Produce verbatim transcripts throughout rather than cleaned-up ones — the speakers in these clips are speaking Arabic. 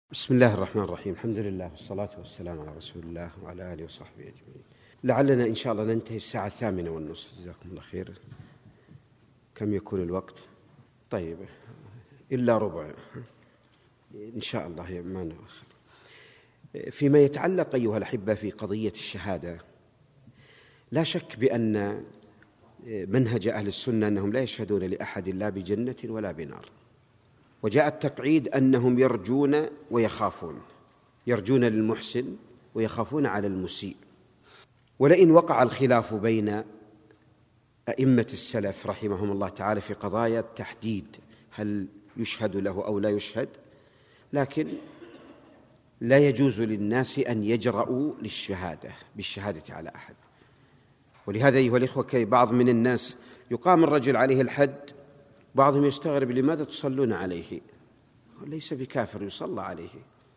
بسم الله الرحمن الرحيم. الحمد لله والصلاة والسلام على رسول الله وعلى آله وصحبه أجمعين. لعلنا إن شاء الله ننتهي الساعة الثامنة والنصف. جزاكم الله خير. كم يكون الوقت؟ طيب إلا ربع إن شاء الله، ما نؤخر. فيما يتعلق أيها الأحبة في قضية الشهادة، لا شك بأن منهج أهل السنة أنهم لا يشهدون لأحد لا بجنة ولا بنار، وجاء التقعيد أنهم يرجون ويخافون، يرجون للمحسن ويخافون على المسيء. ولئن وقع الخلاف بين أئمة السلف رحمهم الله تعالى في قضايا التحديد، هل يشهد له أو لا يشهد، لكن لا يجوز للناس أن يجرؤوا للشهادة بالشهادة على أحد. ولهذا أيها الإخوة بعض من الناس يقام الرجل عليه الحد، بعضهم يستغرب لماذا تصلون عليه؟ ليس بكافر، يصلى عليه.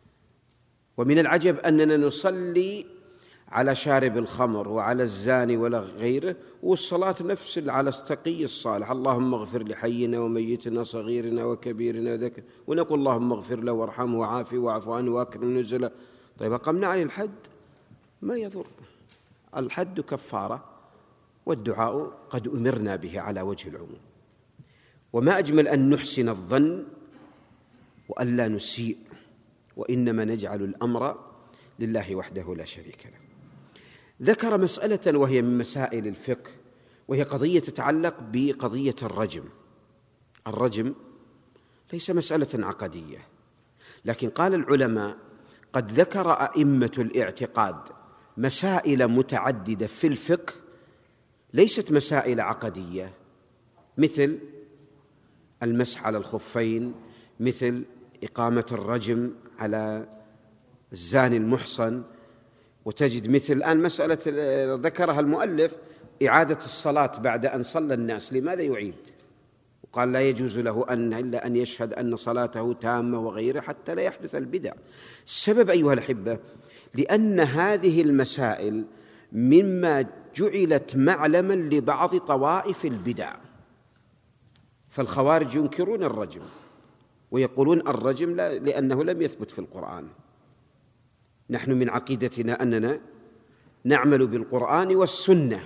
ومن العجب أننا نصلي على شارب الخمر وعلى الزاني ولا غيره، والصلاة نفس على التقي الصالح، اللهم اغفر لحينا وميتنا صغيرنا وكبيرنا وذكر، ونقول اللهم اغفر له وارحمه وعافه واعف عنه واكرم نزله. طيب أقمنا عليه الحد ما يضر، الحد كفارة، والدعاء قد أمرنا به على وجه العموم. وما أجمل أن نحسن الظن وألا نسيء، وإنما نجعل الأمر لله وحده لا شريك له. ذكر مسألة وهي من مسائل الفقه، وهي قضية تتعلق بقضية الرجم. الرجم ليس مسألة عقدية، لكن قال العلماء قد ذكر أئمة الاعتقاد مسائل متعددة في الفقه ليست مسائل عقدية، مثل المسح على الخفين، مثل إقامة الرجم على الزاني المحصن. وتجد مثل الآن مسألة ذكرها المؤلف، إعادة الصلاة بعد أن صلى الناس، لماذا يعيد؟ وقال لا يجوز له أن إلا أن يشهد أن صلاته تامة وغيره حتى لا يحدث البدع. السبب أيها الأحبة لأن هذه المسائل مما جعلت معلما لبعض طوائف البدع. فالخوارج ينكرون الرجم ويقولون الرجم لا، لأنه لم يثبت في القرآن. نحن من عقيدتنا أننا نعمل بالقرآن والسنة،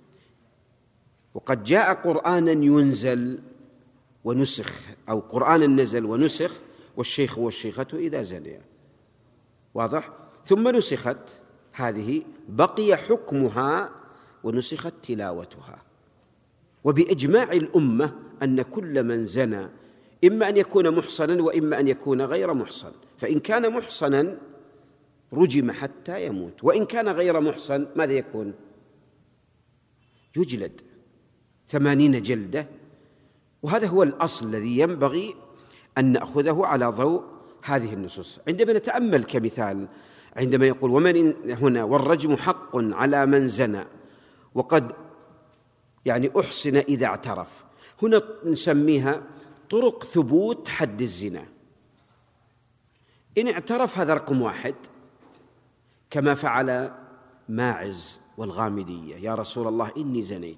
وقد جاء قرآنا ينزل ونسخ، أو قرآن نزل ونسخ، والشيخ والشيخة إذا زنيا، واضح؟ ثم نسخت هذه، بقي حكمها ونسخت تلاوتها. وبإجماع الأمة أن كل من زنى إما أن يكون محصنا وإما أن يكون غير محصن، فإن كان محصنا رجم حتى يموت، وإن كان غير محصن ماذا يكون؟ يجلد ثمانين جلدة. وهذا هو الأصل الذي ينبغي أن نأخذه على ضوء هذه النصوص. عندما نتأمل كمثال، عندما يقول ومن هنا والرجم حق على من زنى وقد يعني أحصن إذا اعترف، هنا نسميها طرق ثبوت حد الزنا. إن اعترف هذا رقم واحد، كما فعل ماعز والغامدية، يا رسول الله إني زنيت،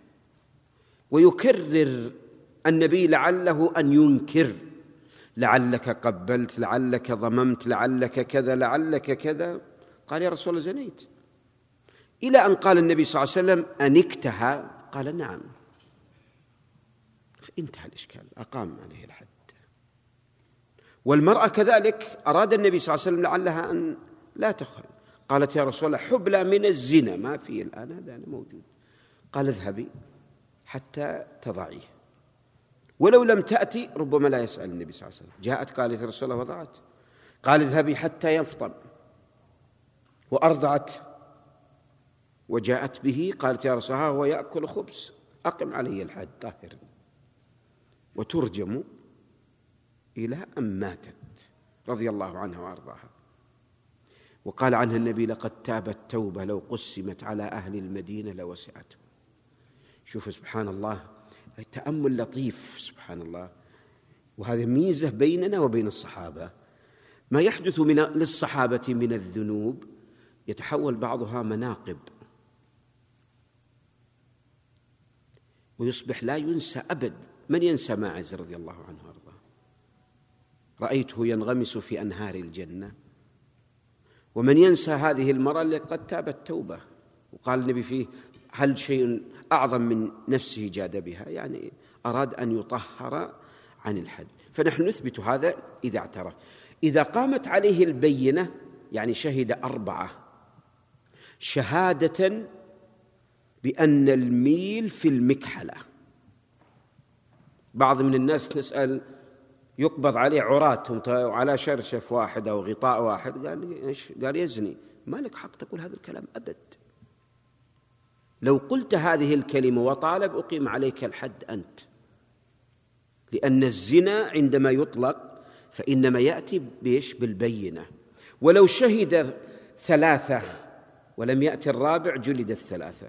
ويكرر النبي لعله أن ينكر، لعلك قبلت، لعلك ضممت، لعلك كذا، لعلك كذا، قال يا رسول الله زنيت، إلى أن قال النبي صلى الله عليه وسلم أنكتها؟ قال نعم. انتهى الإشكال، أقام عليه الحد. والمرأة كذلك أراد النبي صلى الله عليه وسلم لعلها أن لا تخل، قالت يا رسول الله حبلى من الزنا، ما في الآن هذا أنا موجود، قال اذهبي حتى تضعيه، ولو لم تأتي ربما لا يسأل النبي صلى الله عليه وسلم. جاءت قالت يا رسول الله وضعت، قال اذهبي حتى يفطم، وأرضعت وجاءت به، قالت يا رسول الله هو يأكل خبز، أقم عليه الحد طاهر، وترجم إلى أن ماتت رضي الله عنها وأرضاها. وقال عنها النبي لقد تابت توبة لو قسمت على أهل المدينة لوسعتهم. شوف سبحان الله، تأمل لطيف سبحان الله. وهذا ميزة بيننا وبين الصحابة، ما يحدث من للصحابة من الذنوب يتحول بعضها مناقب، ويصبح لا ينسى أبد. من ينسى ماعز رضي الله عنه وأرضاه؟ رأيته ينغمس في أنهار الجنة. ومن ينسى هذه المرأة اللي قد تابت توبة، وقال النبي فيه: هل شيء أعظم من نفسه جاد بها؟ يعني أراد أن يطهر عن الحد. فنحن نثبت هذا إذا اعترف. إذا قامت عليه البينة، يعني شهد أربعة شهادة بأن الميل في المكحلة. بعض من الناس نسأل يقبض عليه عراتهم وعلى شرشف واحد أو غطاء واحد، قال إيش؟ قال يزني. ما لك حق تقول هذا الكلام أبد. لو قلت هذه الكلمة وطالب أقيم عليك الحد أنت، لأن الزنا عندما يطلق فإنما يأتي بيش بالبينة. ولو شهد ثلاثة ولم يأتي الرابع جلد الثلاثة.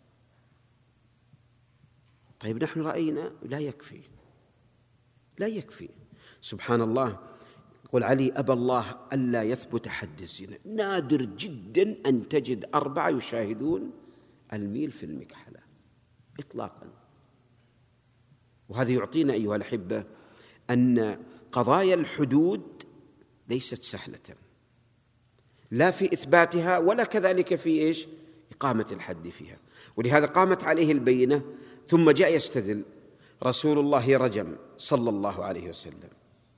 طيب نحن رأينا لا يكفي، لا يكفي. سبحان الله، يقول علي: أبى الله ألا يثبت حد الزنا. نادر جدا أن تجد أربعة يشاهدون الميل في المكحلة إطلاقا. وهذا يعطينا أيها الأحبة أن قضايا الحدود ليست سهلة، لا في إثباتها ولا كذلك في إيش؟ إقامة الحد فيها. ولهذا قامت عليه البينة، ثم جاء يستدل. رسول الله رجم صلى الله عليه وسلم،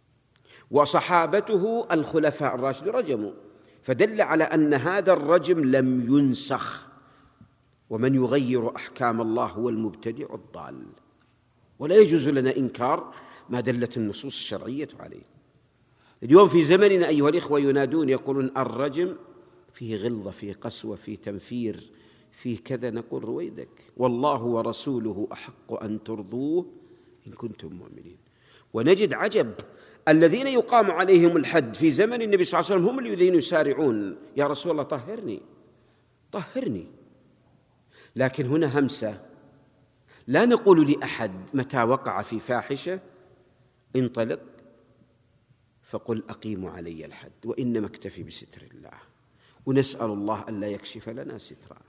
وصحابته الخلفاء الراشدون رجموا، فدل على أن هذا الرجم لم ينسخ. ومن يغير أحكام الله هو المبتدع الضال، ولا يجوز لنا إنكار ما دلت النصوص الشرعية عليه. اليوم في زمننا أيها الإخوة ينادون يقولون الرجم فيه غلظة، فيه قسوة، فيه تنفير، فيه كذا. نقول رويدك، والله ورسوله أحق أن ترضوه إن كنتم مؤمنين. ونجد عجب، الذين يقام عليهم الحد في زمن النبي صلى الله عليه وسلم هم الذين يسارعون: يا رسول الله طهرني طهرني. لكن هنا همسة، لا نقول لأحد متى وقع في فاحشة انطلق فقل أقيم علي الحد، وإنما اكتفي بستر الله، ونسأل الله ألا يكشف لنا سترا،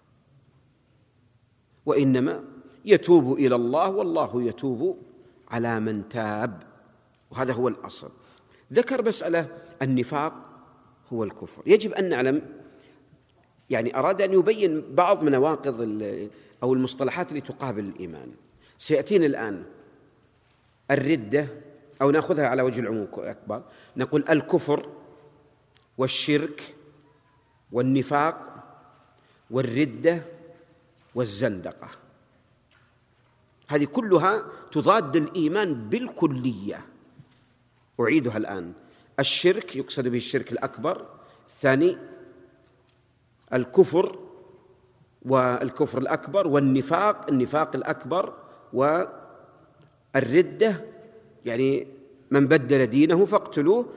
وإنما يتوب إلى الله، والله يتوب على من تاب. وهذا هو الأصل. ذكر مسألة النفاق هو الكفر. يجب أن نعلم، يعني أراد أن يبين بعض من نواقض أو المصطلحات اللي تقابل الإيمان. سيأتينا الآن الردة، أو نأخذها على وجه العموم أكبر، نقول الكفر والشرك والنفاق والردة والزندقة. هذه كلها تضاد الإيمان بالكلية. أعيدها الآن: الشرك يقصد به الشرك الأكبر، الثاني الكفر والكفر الأكبر، والنفاق النفاق الأكبر، والردة يعني من بدل دينه فاقتلوه،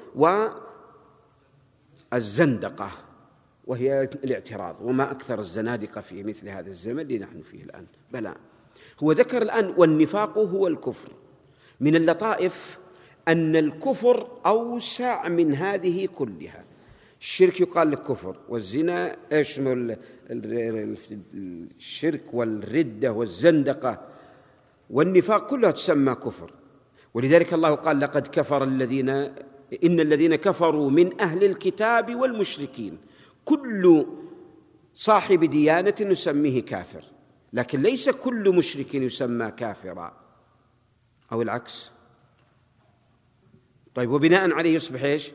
والزندقة وهي الاعتراض. وما أكثر الزنادقة في مثل هذا الزمن اللي نحن فيه الآن. بلى، هو ذكر الآن والنفاق هو الكفر. من اللطائف أن الكفر أوسع من هذه كلها. الشرك يقال لك كفر، والزنا يشمل الشرك والردة والزندقة، والنفاق كلها تسمى كفر. ولذلك الله قال: لقد كفر الذين إن الذين كفروا من أهل الكتاب والمشركين. كل صاحب ديانة نسميه كافر، لكن ليس كل مشرك يسمى كافرا، أو العكس. طيب، وبناء عليه يصبح إيش؟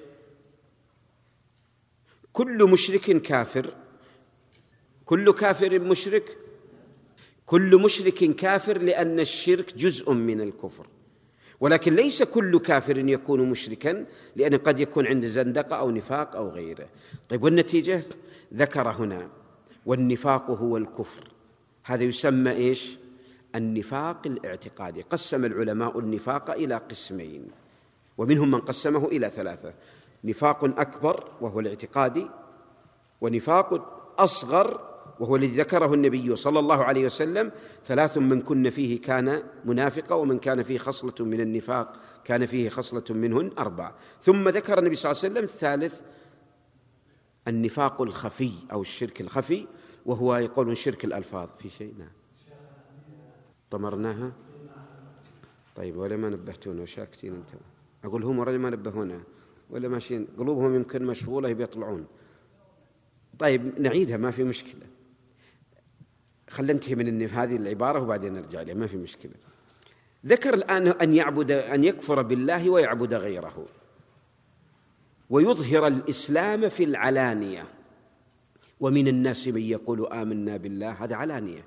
كل مشرك كافر، كل كافر مشرك، كل مشرك كافر، لأن الشرك جزء من الكفر. ولكن ليس كل كافر يكون مشركا، لأن قد يكون عنده زندقة أو نفاق أو غيره. طيب، والنتيجة ذكر هنا: والنفاق هو الكفر. هذا يسمى إيش؟ النفاق الاعتقادي. قسم العلماء النفاق إلى قسمين، ومنهم من قسمه إلى ثلاثة: نفاق أكبر وهو الاعتقادي، ونفاق أصغر وهو الذي ذكره النبي صلى الله عليه وسلم: ثلاث من كن فيه كان منافقا، ومن كان فيه خصلة من النفاق كان فيه خصلة منهن أربع. ثم ذكر النبي صلى الله عليه وسلم الثالث: النفاق الخفي أو الشرك الخفي، وهو يقولون شرك الألفاظ. في شيء؟ نعم، طمرناها. طيب، ولا ما نبهتونا؟ وشاكتين أنتم. أقول هم ولا ما نبهونا؟ ولا ماشيين قلوبهم يمكن مشغولة بيطلعون. طيب نعيدها ما في مشكلة، خلينا ننتهي من هذه العبارة وبعدين نرجع لها ما في مشكلة. ذكر الآن أن يعبد أن يكفر بالله ويعبد غيره ويظهر الإسلام في العلانية. ومن الناس من يقول آمنا بالله، هذا علانية.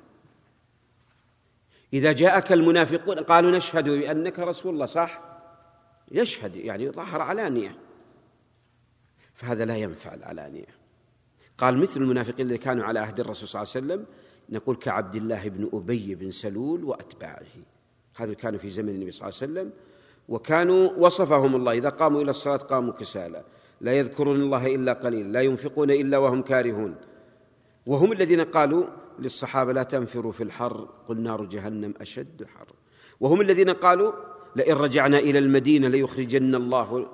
إذا جاءك المنافقون قالوا نشهد بأنك رسول الله، صح؟ يشهد يعني ظهر علانية، فهذا لا ينفع العلانية. قال مثل المنافقين الذين كانوا على عهد الرسول صلى الله عليه وسلم، نقول كعبد الله بن أبي بن سلول وأتباعه، هذا كانوا في زمن النبي صلى الله عليه وسلم، وكانوا وصفهم الله إذا قاموا إلى الصلاة قاموا كسالى، لا يذكرون الله إلا قليلا، لا ينفقون إلا وهم كارهون. وهم الذين قالوا للصحابة لا تنفروا في الحر، قل نار جهنم أشد حر. وهم الذين قالوا لئن رجعنا إلى المدينة ليخرجن الله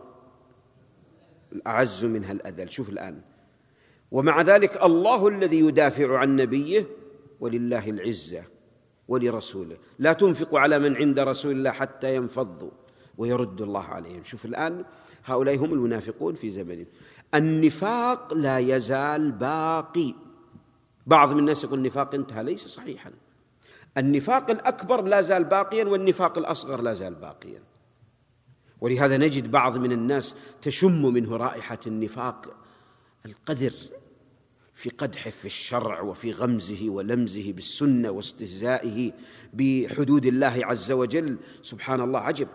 الأعز منها الأذل. شوف الآن، ومع ذلك الله الذي يدافع عن نبيه ولله العزة ولرسوله، لا تنفقوا على من عند رسول الله حتى ينفضوا ويرد الله عليهم. شوف الآن هؤلاء هم المنافقون في زمنه. النفاق لا يزال باقي. بعض من الناس يقول النفاق انتهى، ليس صحيحا. النفاق الأكبر لا زال باقيا والنفاق الأصغر لا زال باقيا. ولهذا نجد بعض من الناس تشم منه رائحة النفاق القذر في قدحه في الشرع وفي غمزه ولمزه بالسنة واستهزائه بحدود الله عز وجل. سبحان الله، عجب.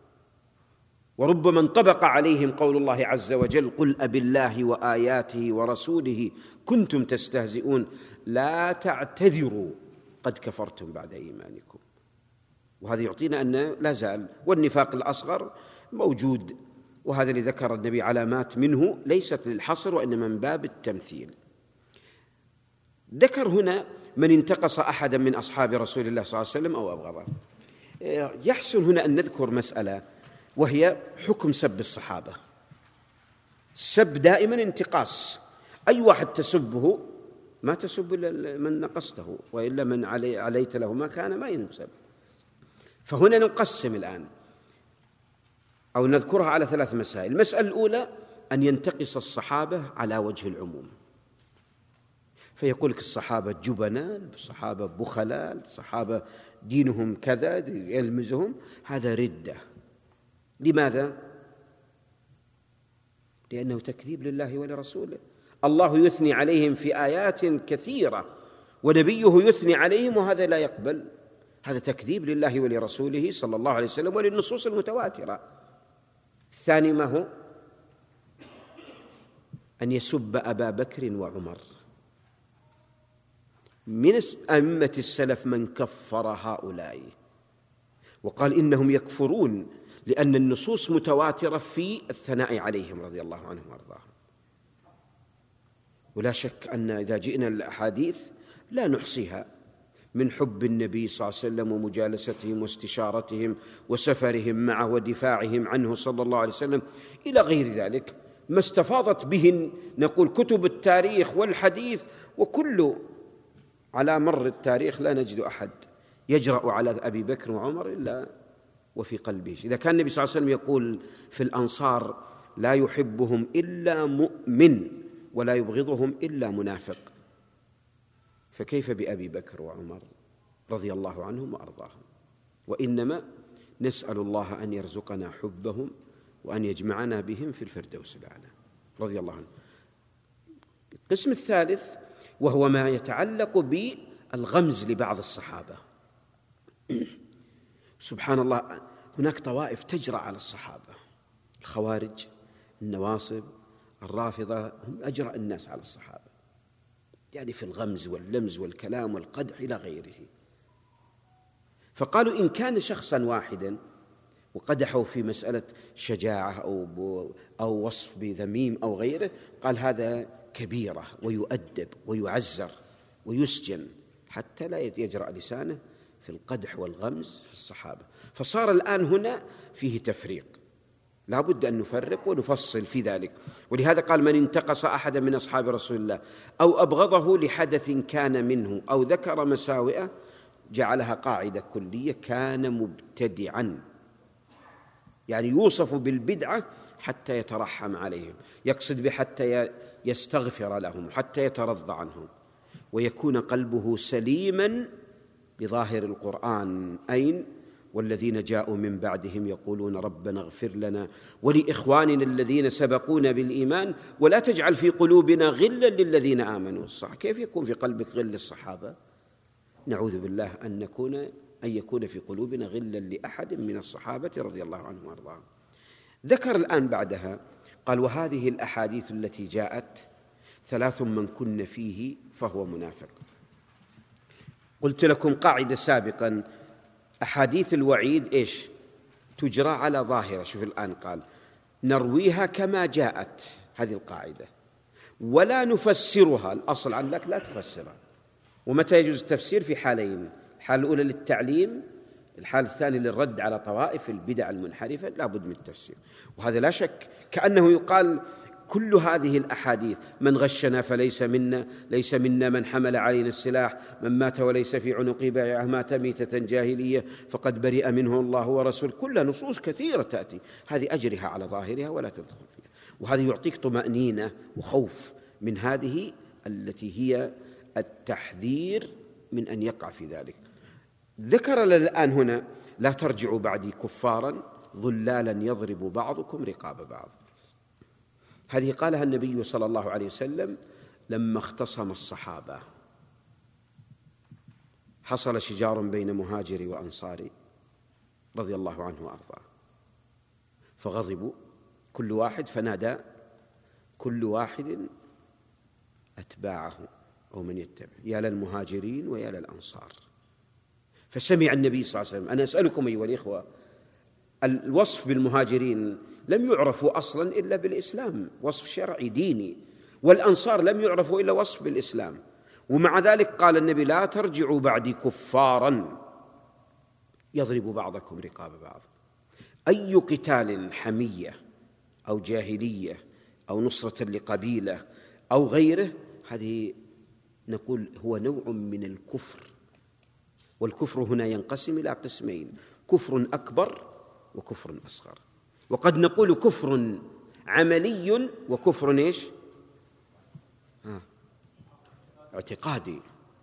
وربما انطبق عليهم قول الله عز وجل قل أبالله وآياته ورسوله كنتم تستهزئون لا تعتذروا قد كفرتم بعد إيمانكم. وهذا يعطينا أن لا زال. والنفاق الأصغر موجود، وهذا اللي ذكر النبي علامات منه ليست للحصر وإنما من باب التمثيل. ذكر هنا من انتقص أحدا من أصحاب رسول الله صلى الله عليه وسلم أو أبغضه. يحسن هنا أن نذكر مسألة وهي حكم سب الصحابة. السب دائما انتقاص، أي واحد تسبه ما تسب إلا من نقصته، وإلا من علي عليت له ما كان ما ينسب. فهنا نقسم الآن أو نذكرها على ثلاث مسائل. المسألة الأولى أن ينتقص الصحابة على وجه العموم، فيقول لك الصحابة جبناء، الصحابة بخلاء، الصحابة دينهم كذا يلمزهم، هذا ردة. لماذا؟ لأنه تكذيب لله ولرسوله. الله يثني عليهم في آيات كثيرة ونبيه يثني عليهم وهذا لا يقبل. هذا تكذيب لله ولرسوله صلى الله عليه وسلم وللنصوص المتواترة. الثاني ما هو؟ أن يسب أبا بكر وعمر. من أئمة السلف من كفر هؤلاء وقال إنهم يكفرون لأن النصوص متواترة في الثناء عليهم رضي الله عنهم وارضاهم. ولا شك أن إذا جئنا الأحاديث لا نحصيها من حب النبي صلى الله عليه وسلم ومجالستهم واستشارتهم وسفرهم معه ودفاعهم عنه صلى الله عليه وسلم إلى غير ذلك، ما استفاضت به نقول كتب التاريخ والحديث. وكل على مر التاريخ لا نجد أحد يجرأ على أبي بكر وعمر إلا وفي قلبه. إذا كان النبي صلى الله عليه وسلم يقول في الأنصار لا يحبهم إلا مؤمن ولا يبغضهم إلا منافق، فكيف بأبي بكر وعمر رضي الله عنهم وأرضاهم؟ وإنما نسأل الله أن يرزقنا حبهم وأن يجمعنا بهم في الفردوس الأعلى رضي الله عنهم. القسم الثالث وهو ما يتعلق بالغمز لبعض الصحابة. سبحان الله، هناك طوائف تجرأ على الصحابة، الخوارج، النواصب، الرافضة، هم أجرأ الناس على الصحابة، يعني في الغمز واللمز والكلام والقدح إلى غيره. فقالوا إن كان شخصا واحدا وقدحوا في مسألة شجاعة أو, أو وصف بذميم أو غيره، قال هذا كبيرة ويؤدب ويعزر ويسجن حتى لا يجرأ لسانه في القدح والغمز في الصحابة. فصار الآن هنا فيه تفريق، لا بد أن نفرق ونفصل في ذلك. ولهذا قال من انتقص أحدا من أصحاب رسول الله أو أبغضه لحدث كان منه أو ذكر مساوئه جعلها قاعدة كلية، كان مبتدعا، يعني يوصف بالبدعة حتى يترحم عليهم، يقصد بحتى يستغفر لهم، حتى يترضى عنهم، ويكون قلبه سليما بظاهر القرآن. أين؟ والذين جاءوا من بعدهم يقولون ربنا اغفر لنا ولإخواننا الذين سبقونا بالإيمان ولا تجعل في قلوبنا غلا للذين آمنوا. صح، كيف يكون في قلبك غل للصحابة؟ نعوذ بالله أن نكون أن يكون في قلوبنا غلا لأحد من الصحابة رضي الله عنهم وأرضاهم. ذكر الآن بعدها قال: وهذه الأحاديث التي جاءت ثلاث من كن فيه فهو منافق. قلت لكم قاعدة سابقا: أحاديث الوعيد إيش؟ تجرى على ظاهرة. شوف الآن قال: نرويها كما جاءت، هذه القاعدة، ولا نفسرها. الأصل عنك لا تفسرها. ومتى يجوز التفسير؟ في حالين: الحالة الأولى للتعليم، الحالة الثانية للرد على طوائف البدع المنحرفة، لا بد من التفسير. وهذا لا شك كأنه يقال كل هذه الأحاديث: من غشنا فليس منا، ليس منا من حمل علينا السلاح، من مات وليس في عنقه بيعة، مات ميتة جاهلية فقد برئ منه الله ورسوله، كلها نصوص كثيرة تأتي، هذه أجرها على ظاهرها ولا تدخل فيها. وهذا يعطيك طمأنينة وخوف من هذه التي هي التحذير من أن يقع في ذلك. ذكر الآن هنا: لا ترجعوا بعدي كفارا ظلالا يضرب بعضكم رقاب بعض. هذه قالها النبي صلى الله عليه وسلم لما اختصم الصحابة. حصل شجار بين مهاجري وأنصاري رضي الله عنه وأرضاه، فغضبوا كل واحد، فنادى كل واحد أتباعه أو من يتبع: يا للمهاجرين ويا للأنصار. فسمع النبي صلى الله عليه وسلم. أنا أسألكم أيها الإخوة، الوصف بالمهاجرين لم يعرفوا أصلا إلا بالإسلام، وصف شرعي ديني، والأنصار لم يعرفوا إلا وصف بالإسلام، ومع ذلك قال النبي: لا ترجعوا بعدي كفارا يضرب بعضكم رقاب بعض. أي قتال حمية أو جاهلية أو نصرة لقبيلة أو غيره، هذه نقول هو نوع من الكفر. والكفر هنا ينقسم إلى قسمين: كفر أكبر وكفر أصغر. وقد نقول كفر عملي وكفر إيش؟ آه. اعتقادي،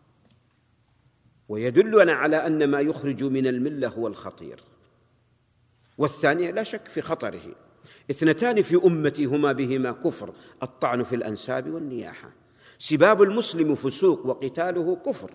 ويدلنا على أن ما يخرج من الملة هو الخطير، والثانية لا شك في خطره. اثنتان في أمتي هما بهما كفر: الطعن في الأنساب والنياحة. سباب المسلم فسوق وقتاله كفر.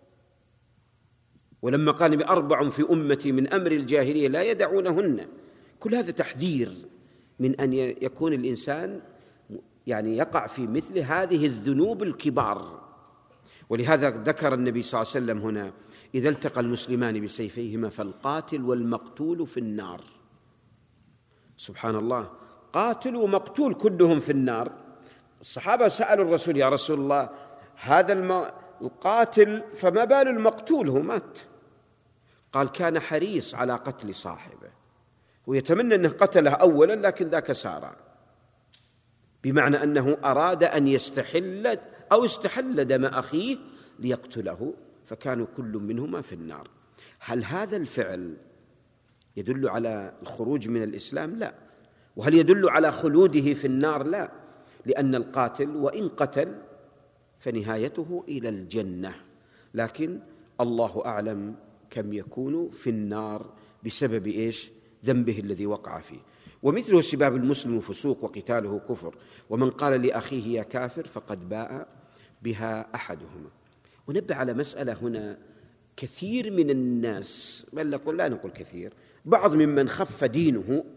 ولما قال: بأربع في أمتي من أمر الجاهلية لا يدعونهن، كل هذا تحذير من أن يكون الإنسان يعني يقع في مثل هذه الذنوب الكبار. ولهذا ذكر النبي صلى الله عليه وسلم هنا: إذا التقى المسلمان بسيفيهما فالقاتل والمقتول في النار. سبحان الله، قاتل ومقتول كلهم في النار. الصحابة سألوا الرسول: يا رسول الله، هذا القاتل فما بال المقتول؟ هو مات. قال: كان حريص على قتل صاحبه، ويتمنى أنه قتله أولا، لكن ذاك سارع، بمعنى أنه أراد أن يستحل أو استحل دم أخيه ليقتله، فكانوا كل منهما في النار. هل هذا الفعل يدل على الخروج من الإسلام؟ لا. وهل يدل على خلوده في النار؟ لا، لأن القاتل وإن قتل فنهايته إلى الجنة، لكن الله أعلم كم يكون في النار بسبب إيش؟ ذنبه الذي وقع فيه. ومثله سباب المسلم فسوق وقتاله كفر، ومن قال لأخيه يا كافر فقد باء بها أحدهما. ونبه على مسألة هنا: كثير من الناس، بل نقول لا نقول كثير، بعض ممن خف دينه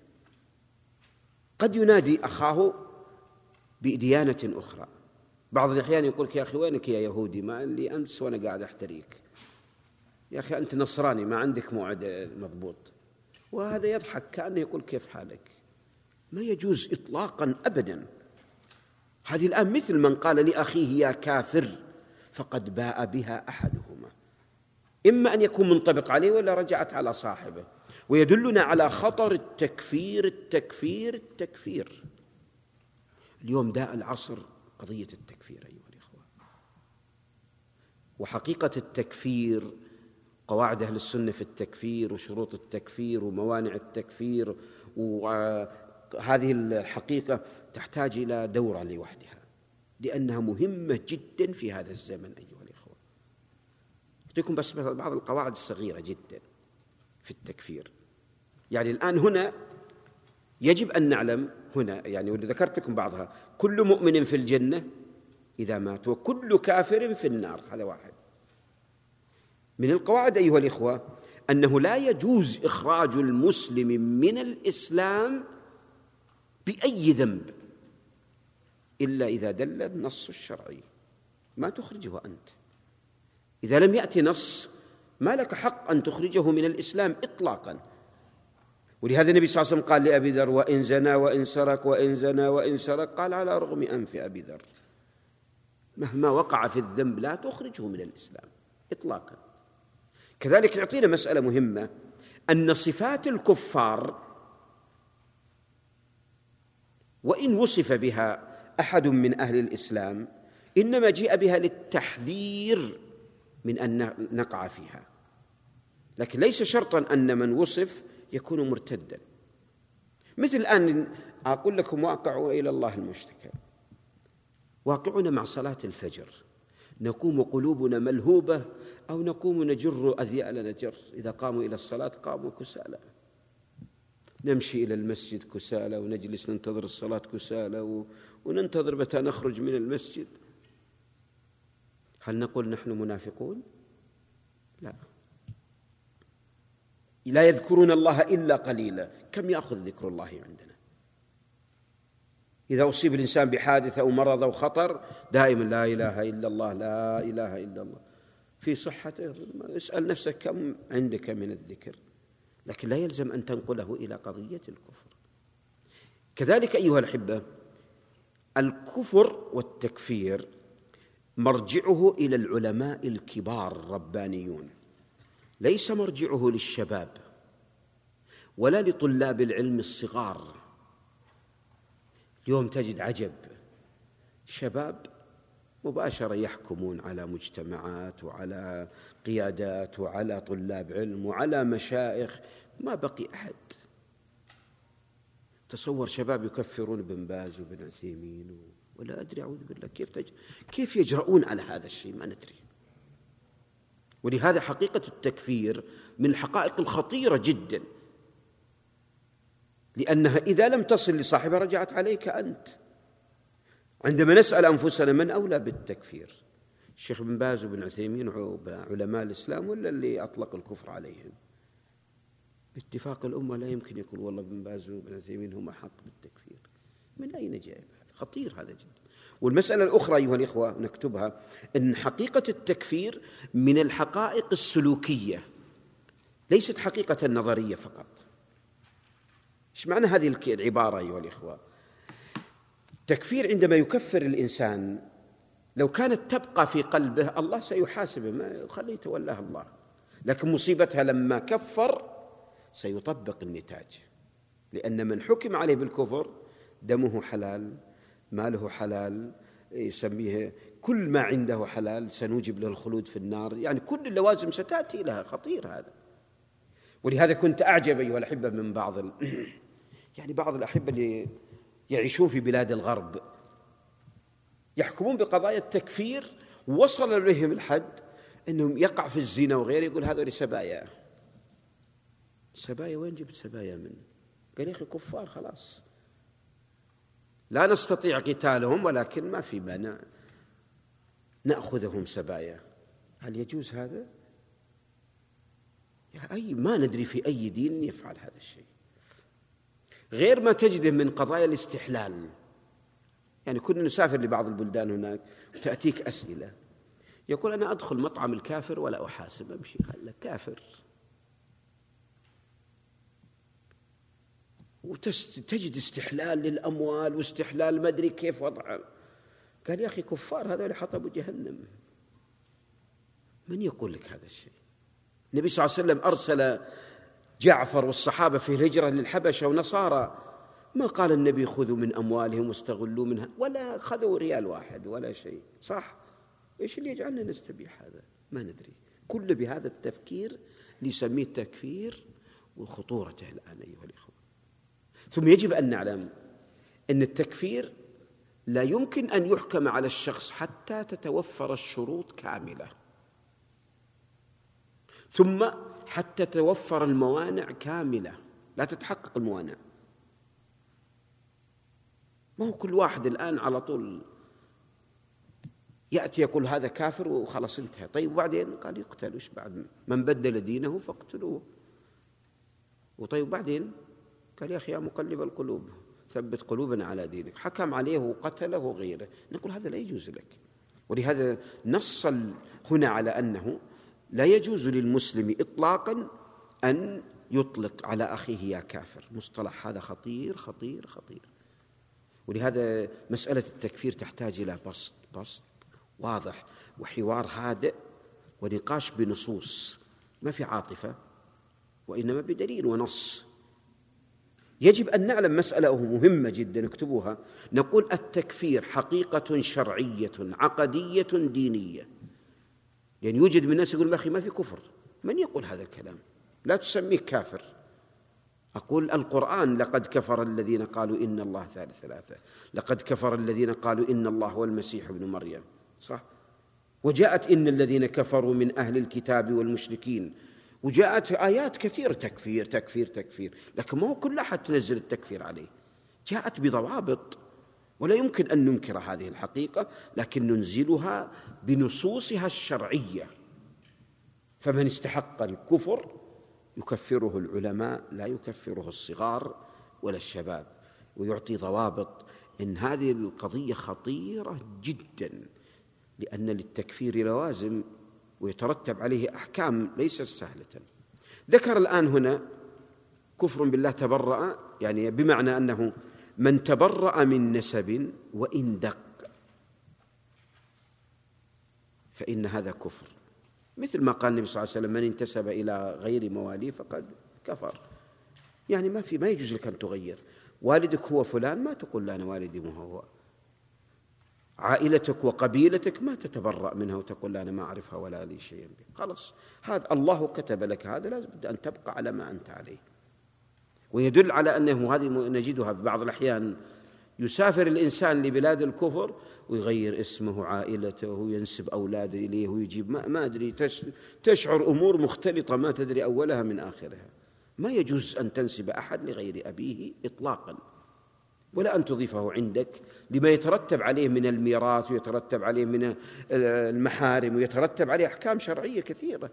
قد ينادي أخاه بديانة أخرى. بعض الأحيان يقول: يا أخي وينك يا يهودي؟ ما لي أمس وأنا قاعد أحتريك. يا أخي أنت نصراني ما عندك موعد مضبوط. وهذا يضحك كأنه يقول: كيف حالك؟ ما يجوز إطلاقا أبدا. هذه الآن مثل من قال لأخيه يا كافر فقد باء بها أحدهما، إما أن يكون منطبق عليه ولا رجعت على صاحبه. ويدلنا على خطر التكفير التكفير التكفير. اليوم داء العصر قضية التكفير أيها الإخوة. وحقيقة التكفير، قواعد أهل السنة في التكفير وشروط التكفير وموانع التكفير وهذه الحقيقة تحتاج إلى دورة لوحدها، لأنها مهمة جدا في هذا الزمن أيها الإخوة. أعطيكم بس بعض القواعد الصغيرة جدا في التكفير. يعني الآن هنا يجب أن نعلم هنا، يعني وذكرت لكم بعضها: كل مؤمن في الجنة إذا مات، وكل كافر في النار. هذا واحد من القواعد أيها الإخوة، أنه لا يجوز إخراج المسلم من الإسلام بأي ذنب إلا إذا دل النص الشرعي. ما تخرجه أنت إذا لم يأتي نص، ما لك حق أن تخرجه من الإسلام إطلاقا. ولهذا النبي صلى الله عليه وسلم قال لأبي ذر: وإن زنى وإن سرق وإن زنى وإن سرق، قال على رغم أنف أبي ذر، مهما وقع في الذنب لا تخرجه من الإسلام إطلاقا. كذلك يعطينا مسألة مهمة، أن صفات الكفار وإن وصف بها أحد من أهل الإسلام إنما جاء بها للتحذير من أن نقع فيها، لكن ليس شرطا أن من وصف يكون مرتدا. مثل الآن أقول لكم واقع إلى الله المشتكى، واقعنا مع صلاة الفجر، نقوم قلوبنا ملهوبة أو نقوم نجر أذيالنا جر. إذا قاموا إلى الصلاة قاموا كسالى، نمشي إلى المسجد كسالى، ونجلس ننتظر الصلاة كسالى، وننتظر متى نخرج من المسجد. هل نقول نحن منافقون؟ لا. لا يذكرون الله إلا قليلا. كم يأخذ ذكر الله عندنا؟ إذا أصيب الإنسان بحادثة أو مرض أو خطر دائما لا إله إلا الله، لا إله إلا الله. في صحته اسأل نفسك كم عندك من الذكر، لكن لا يلزم أن تنقله إلى قضية الكفر. كذلك أيها الأحبة، الكفر والتكفير مرجعه إلى العلماء الكبار الربانيون، ليس مرجعه للشباب ولا لطلاب العلم الصغار. اليوم تجد عجب، شباب مباشرة يحكمون على مجتمعات وعلى قيادات وعلى طلاب علم وعلى مشايخ، ما بقي أحد. تصور شباب يكفرون بن باز وبن عثيمين ولا أدري، أعوذ بالله، كيف تج... كيف يجرؤون على هذا الشيء؟ ما ندري. ولهذا حقيقة التكفير من الحقائق الخطيرة جدا، لأنها إذا لم تصل لصاحبها رجعت عليك أنت. عندما نسأل أنفسنا من أولى بالتكفير، الشيخ بن باز وبن عثيمين علماء الإسلام ولا اللي أطلق الكفر عليهم؟ باتفاق الأمة لا يمكن يقول والله بن باز وبن عثيمين هم حق بالتكفير. من أين جاء؟ خطير هذا جدا. والمسألة الأخرى أيها الإخوة نكتبها، أن حقيقة التكفير من الحقائق السلوكية، ليست حقيقة نظرية فقط. إيش معنى هذه العبارة أيها الإخوة؟ التكفير عندما يكفر الإنسان، لو كانت تبقى في قلبه الله سيحاسبه، ما خليه يتولاه الله، لكن مصيبتها لما كفر سيطبق النتاج، لأن من حكم عليه بالكفر دمه حلال، ماله حلال، يسميه كل ما عنده حلال، سنوجب له الخلود في النار، يعني كل اللوازم ستأتي لها. خطير هذا. ولهذا كنت أعجب أيها الأحبة من بعض ال... يعني بعض الأحبة اللي يعيشون في بلاد الغرب يحكمون بقضايا التكفير، وصل بهم الحد أنهم يقع في الزنا وغيره، يقول هذول سبايا. سبايا؟ وين جبت سبايا من؟ قال يا أخي كفار خلاص، لا نستطيع قتالهم ولكن ما في مانع نأخذهم سبايا. هل يجوز هذا؟ أي ما ندري في أي دين يفعل هذا الشيء، غير ما تجده من قضايا الاستحلال. يعني كنا نسافر لبعض البلدان هناك وتأتيك أسئلة، يقول أنا أدخل مطعم الكافر ولا أحاسب، أمشي خلك كافر. وتجد استحلال للأموال واستحلال ما أدري كيف وضعه. قال يا أخي كفار هذول حطبوا جهنم. من يقول لك هذا الشيء؟ النبي صلى الله عليه وسلم أرسل جعفر والصحابة في الهجرة للحبشة ونصارى، ما قال النبي خذوا من أموالهم واستغلوا منها، ولا خذوا ريال واحد ولا شيء. صح؟ إيش اللي يجعلنا نستبيح هذا؟ ما ندري. كل بهذا التفكير اللي يسميه تكفير وخطورته الآن أيها الإخوة. ثم يجب أن نعلم أن التكفير لا يمكن أن يحكم على الشخص حتى تتوفر الشروط كاملة، ثم حتى تتوفر الموانع كاملة. لا تتحقق الموانع. ما هو كل واحد الآن على طول يأتي يقول هذا كافر وخلاص انتهى. طيب وبعدين؟ قال يقتل. وش بعد؟ من بدل دينه فاقتلوه. وطيب بعدين؟ قال يا أخي يا مقلب القلوب ثبت قلوبنا على دينك. حكم عليه وقتله وغيره. نقول هذا لا يجوز لك. ولهذا نص هنا على أنه لا يجوز للمسلم إطلاقا أن يطلق على أخيه يا كافر. مصطلح هذا خطير خطير خطير. ولهذا مسألة التكفير تحتاج إلى بسط بسط واضح وحوار هادئ ونقاش بنصوص، ما في عاطفة وإنما بدليل ونص. يجب أن نعلم مسألة مهمة جدا، اكتبوها. نقول التكفير حقيقة شرعية عقدية دينية. يعني يوجد من الناس يقول أخي ما في كفر. من يقول هذا الكلام؟ لا تسميه كافر. أقول القرآن لقد كفر الذين قالوا إن الله ثالث ثلاثة، لقد كفر الذين قالوا إن الله هو المسيح ابن مريم، صح؟ وجاءت إن الذين كفروا من أهل الكتاب والمشركين، وجاءت آيات كثيرة تكفير تكفير تكفير. لكن ما هو كل أحد تنزل التكفير عليه، جاءت بضوابط ولا يمكن أن ننكر هذه الحقيقة، لكن ننزلها بنصوصها الشرعية. فمن استحق الكفر يكفره العلماء، لا يكفره الصغار ولا الشباب، ويعطي ضوابط. إن هذه القضية خطيرة جدا، لأن للتكفير لوازم ويترتب عليه أحكام ليست سهلة. ذكر الآن هنا كفر بالله تبرأ، يعني بمعنى أنه من تبرأ من نسب وإن دق فإن هذا كفر، مثل ما قال النبي صلى الله عليه وسلم من انتسب إلى غير مواليه فقد كفر. يعني ما في ما يجوز لك أن تغير. والدك هو فلان ما تقول لا أنا والدي مو هو. عائلتك وقبيلتك ما تتبرأ منها وتقول لا أنا ما أعرفها ولا لي شيء به. خلاص، هذا الله كتب لك، هذا لازم أن تبقى على ما أنت عليه. ويدل على أنه هذه نجدها في بعض الأحيان، يسافر الإنسان لبلاد الكفر ويغير اسمه عائلته وينسب أولاده إليه ويجيب ما, ما أدري، تشعر أمور مختلطة ما تدري أولها من آخرها. ما يجوز أن تنسب أحد لغير أبيه إطلاقا، ولا أن تضيفه عندك لما يترتب عليه من الميراث ويترتب عليه من المحارم ويترتب عليه أحكام شرعية كثيرة،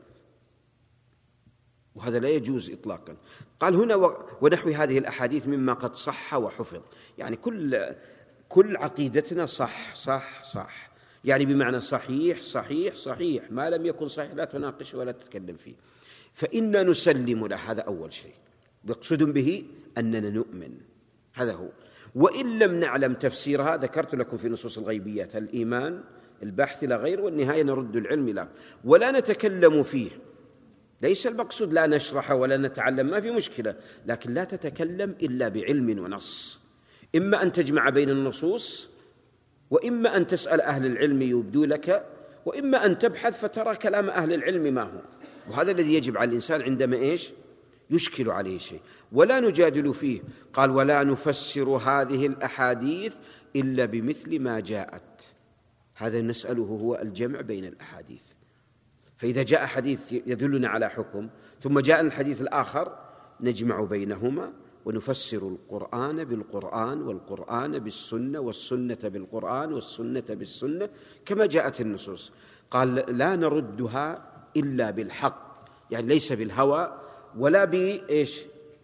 وهذا لا يجوز إطلاقا. قال هنا ونحو هذه الأحاديث مما قد صح وحفظ، يعني كل كل عقيدتنا صح صح صح، يعني بمعنى صحيح صحيح صحيح، ما لم يكن صحيح لا تناقش ولا تتكلم فيه، فإنا نسلم له. هذا أول شيء يقصد به أننا نؤمن، هذا هو. وإن لم نعلم تفسيرها، ذكرت لكم في نصوص الغيبيات الإيمان البحث لا غير، والنهاية نرد العلم له ولا نتكلم فيه. ليس المقصود لا نشرح ولا نتعلم، ما في مشكلة، لكن لا تتكلم إلا بعلم ونص. إما أن تجمع بين النصوص، وإما أن تسأل أهل العلم يبدو لك، وإما أن تبحث فترى كلام أهل العلم ما هو. وهذا الذي يجب على الإنسان عندما إيش يشكل عليه شيء، ولا نجادل فيه. قال ولا نفسر هذه الأحاديث إلا بمثل ما جاءت. هذا نسأله هو الجمع بين الأحاديث. فإذا جاء حديث يدلنا على حكم ثم جاء الحديث الآخر نجمع بينهما ونفسر القرآن بالقرآن والقرآن بالسنة والسنة بالقرآن والسنة بالسنة كما جاءت النصوص. قال لا نردها إلا بالحق، يعني ليس بالهوى ولا بإيش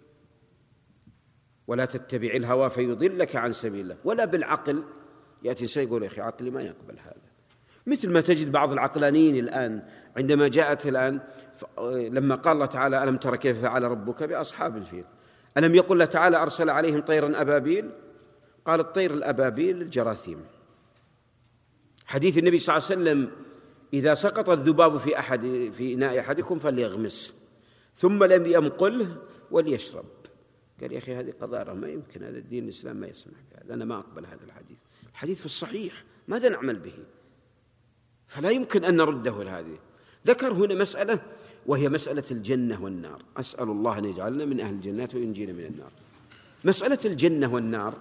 ولا تتبع الهوى فيضلك عن سبيل الله، ولا بالعقل. يأتي سيقول يا أخي عقلي ما يقبل هذا، مثل ما تجد بعض العقلانيين الآن عندما جاءت الآن لما قال الله تعالى ألم تر كيف فعل ربك بأصحاب الفيل، ألم يقل الله تعالى أرسل عليهم طيرا أبابيل؟ قال الطير الأبابيل الجراثيم. حديث النبي صلى الله عليه وسلم إذا سقط الذباب في أحد في إناء أحدكم فليغمس ثم لم يمقله وليشرب. قال يا أخي هذه قذارة، ما يمكن، هذا الدين الإسلام ما يسمح بهذا، أنا ما أقبل هذا الحديث. الحديث في الصحيح، ماذا نعمل به؟ فلا يمكن أن نرده لهذه. ذكر هنا مسألة وهي مسألة الجنة والنار. أسأل الله أن يجعلنا من أهل الجنات وينجينا من النار. مسألة الجنة والنار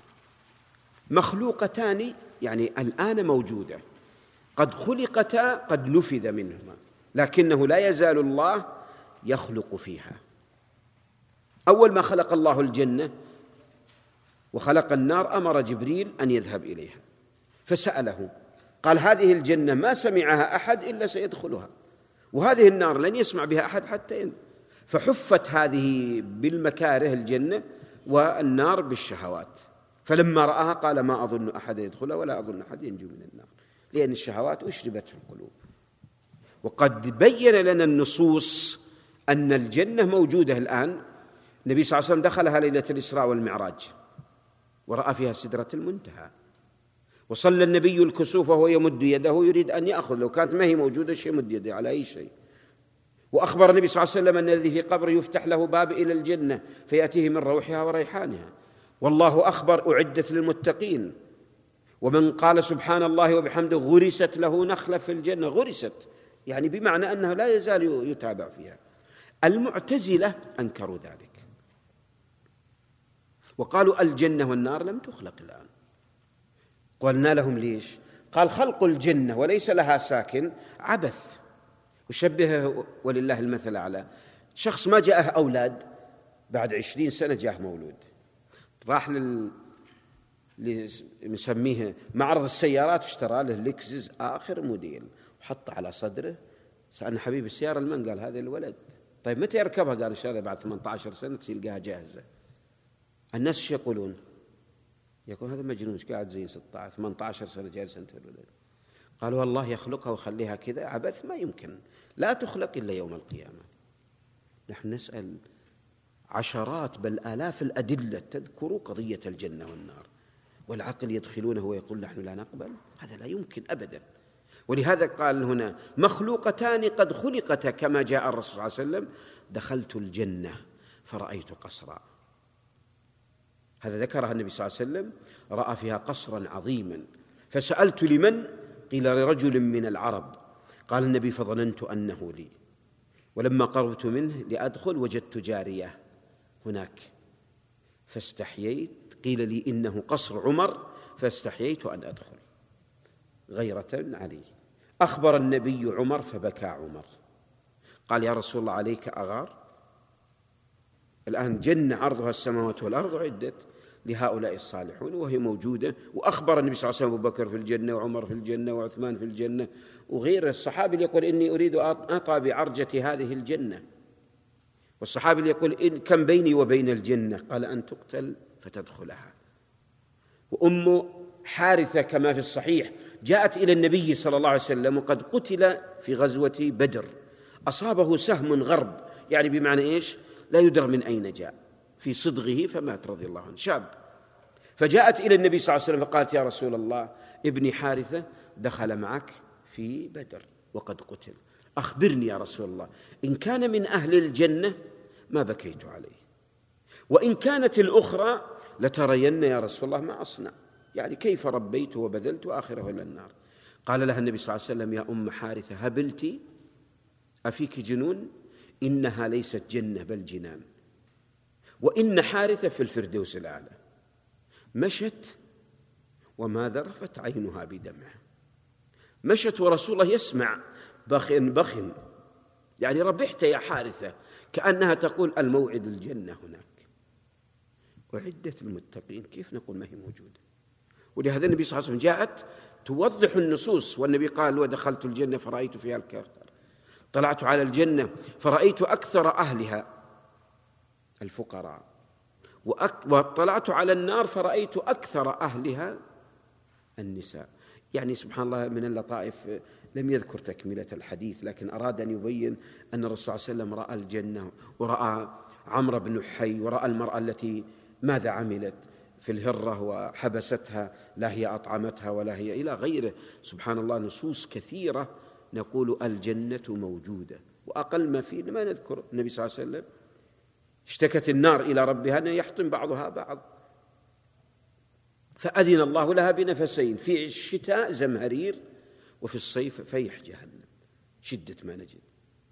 مخلوقتان، يعني الآن موجودة، قد خلقتا قد نفذ منهما، لكنه لا يزال الله يخلق فيها. أول ما خلق الله الجنة وخلق النار أمر جبريل أن يذهب إليها، فسأله قال: هذه الجنة ما سمعها أحد إلا سيدخلها، وهذه النار لن يسمع بها أحد حتى ين... فحفت هذه بالمكاره الجنة، والنار بالشهوات. فلما رآها قال: ما أظن أحد يدخلها ولا أظن أحد ينجو من النار، لأن الشهوات أشربت في القلوب. وقد بين لنا النصوص أن الجنة موجودة الآن. النبي صلى الله عليه وسلم دخلها ليلة الإسراء والمعراج ورأى فيها سدرة المنتهى، وصلى النبي الكسوف وهو يمد يده يريد أن يأخذ، لو كانت ما هي موجودة شيء يمد يده على أي شيء. وأخبر النبي صلى الله عليه وسلم أن الذي في قبر يفتح له باب إلى الجنة فيأتيه من روحها وريحانها. والله أخبر: أعدت للمتقين. ومن قال سبحان الله وبحمده غرست له نخلة في الجنة، غرست يعني بمعنى أنه لا يزال يتابع فيها. المعتزلة أنكروا ذلك وقالوا الجنة والنار لم تخلق الآن. قلنا لهم: ليش؟ قال: خلق الجنة وليس لها ساكن عبث. وشبهه ولله المثل الأعلى، شخص ما جاءه أولاد، بعد عشرين سنة جاءه مولود، راح لل نسميه معرض السيارات اشترى له لكزس آخر موديل وحطه على صدره. سألنا: حبيب السيارة المن؟ قال: هذا الولد. طيب متى يركبها؟ قال: إن شاء الله بعد ثمانية عشر سنة تلقاها جاهزة. الناس ايش يقولون؟ يقول: هذا مجنون، قاعد زين ستة عشر ثمانية عشر سنة جالس أنت الولد. قالوا: والله يخلقها وخليها كذا عبث، ما يمكن، لا تخلق إلا يوم القيامة. نحن نسأل عشرات بل آلاف الأدلة تذكر قضية الجنة والنار، والعقل يدخلونه ويقول نحن لا نقبل، هذا لا يمكن أبدا. ولهذا قال هنا: مخلوقتان قد خلقتا، كما جاء الرسول صلى الله عليه وسلم: دخلت الجنة فرأيت قصرا. هذا ذكرها النبي صلى الله عليه وسلم، رأى فيها قصرا عظيما. فسألت: لمن؟ قيل: لرجل من العرب. قال النبي: فظننت أنه لي، ولما قربت منه لأدخل وجدت جارية هناك فاستحييت. قيل لي: إنه قصر عمر، فاستحييت أن أدخل غيرة عليه. أخبر النبي عمر فبكى عمر، قال: يا رسول الله عليك أغار؟ الآن جنة عرضها السماوات والأرض عدت لهؤلاء الصالحون وهي موجودة. وأخبر النبي صلى الله عليه وسلم: أبو بكر في الجنة، وعمر في الجنة، وعثمان في الجنة، وغير الصحابي اللي يقول: إني أريد أطأ بعرجة هذه الجنة. والصحابي اللي يقول: إن كم بيني وبين الجنة؟ قال: أن تقتل فتدخلها. وأم حارثة كما في الصحيح جاءت إلى النبي صلى الله عليه وسلم وقد قتل في غزوة بدر، أصابه سهم غرب، يعني بمعنى إيش؟ لا يدرى من أين جاء، في صدغه فمات رضي الله عنه، شاب. فجاءت إلى النبي صلى الله عليه وسلم فقالت: يا رسول الله، ابني حارثة دخل معك في بدر وقد قتل، أخبرني يا رسول الله، إن كان من أهل الجنة ما بكيت عليه، وإن كانت الأخرى لترين يا رسول الله ما أصنع، يعني كيف ربيت وبذلت آخره إلى النار. قال لها النبي صلى الله عليه وسلم: يا أم حارثة، هبلتي؟ أفيك جنون؟ إنها ليست جنة بل جنان، وإن حارثة في الفردوس الأعلى. مشت وما ذرفت عينها بدمعها، مشت ورسول الله يسمع بخن بخن، يعني ربحت يا حارثة، كأنها تقول الموعد الجنة هناك وعدة المتقين، كيف نقول ما هي موجودة؟ ولهذا النبي صلى الله عليه وسلم جاءت توضح النصوص، والنبي قال: ودخلت الجنة فرأيت فيها الكوثر، طلعت على الجنة فرأيت أكثر أهلها الفقراء، وطلعت على النار فرأيت أكثر أهلها النساء. يعني سبحان الله من اللطائف، لم يذكر تكملة الحديث، لكن أراد أن يبين أن الرسول صلى الله عليه وسلم رأى الجنة ورأى عمرو بن حي ورأى المرأة التي ماذا عملت في الهرة وحبستها، لا هي أطعمتها ولا هي إلى غيره. سبحان الله، نصوص كثيرة نقول الجنة موجودة، وأقل ما فيه ما نذكر النبي صلى الله عليه وسلم اشتكت النار إلى ربها أن يحطم بعضها بعض، فأذن الله لها بنفسين، في الشتاء زمهرير وفي الصيف فيح جهنم، شدة ما نجد.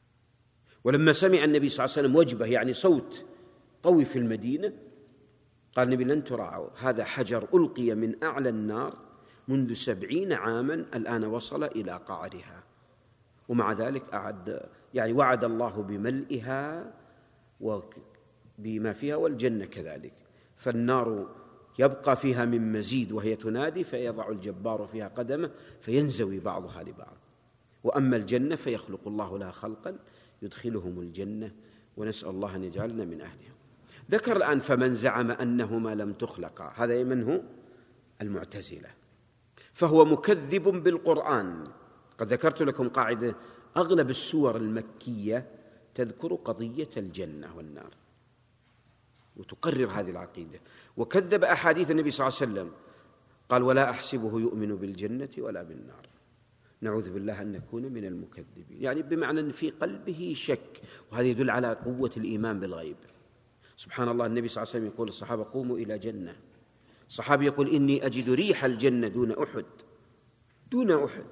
ولما سمع النبي صلى الله عليه وسلم وجبه، يعني صوت قوي في المدينة، قال النبي لن تراعوا، هذا حجر ألقي من أعلى النار منذ سبعين عاما الآن وصل إلى قعرها، ومع ذلك أعد يعني وعد الله بملئها وبما فيها، والجنة كذلك. فالنار يبقى فيها من مزيد وهي تنادي، فيضع الجبار فيها قدمه فينزوي بعضها لبعض. وأما الجنة فيخلق الله لها خلقا يدخلهم الجنة، ونسأل الله أن يجعلنا من أهلها. ذكر الآن فمن زعم أنهما لم تخلقا، هذا من هو؟ المعتزلة، فهو مكذب بالقرآن. قد ذكرت لكم قاعدة: أغلب السور المكية تذكر قضية الجنة والنار وتقرر هذه العقيدة، وكذب أحاديث النبي صلى الله عليه وسلم، قال: ولا أحسبه يؤمن بالجنة ولا بالنار. نعوذ بالله أن نكون من المكذبين، يعني بمعنى أن في قلبه شك، وهذا يدل على قوة الإيمان بالغيب. سبحان الله، النبي صلى الله عليه وسلم يقول للصحابة: قوموا إلى جنة. الصحابي يقول: إني أجد ريح الجنة دون أحد، دون أحد.